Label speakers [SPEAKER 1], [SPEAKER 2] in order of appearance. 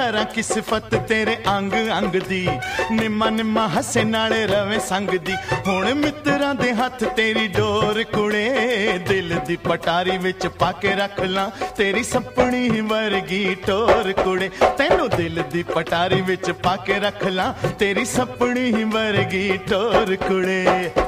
[SPEAKER 1] करा की सिफत तेरे अंग अंग दी, निम्मा निम्मा हसे नाले रवे संग दी। हुण मित्रां दे हथ तेरी डोर कुड़े, दिल दी पटारी विच पाके रख ला तेरी सपनी वर्गी टोर कुड़े। तैनू दिल दी पटारी विच पाके रख ला तेरी सपनी वर्गी टोर कुड़े।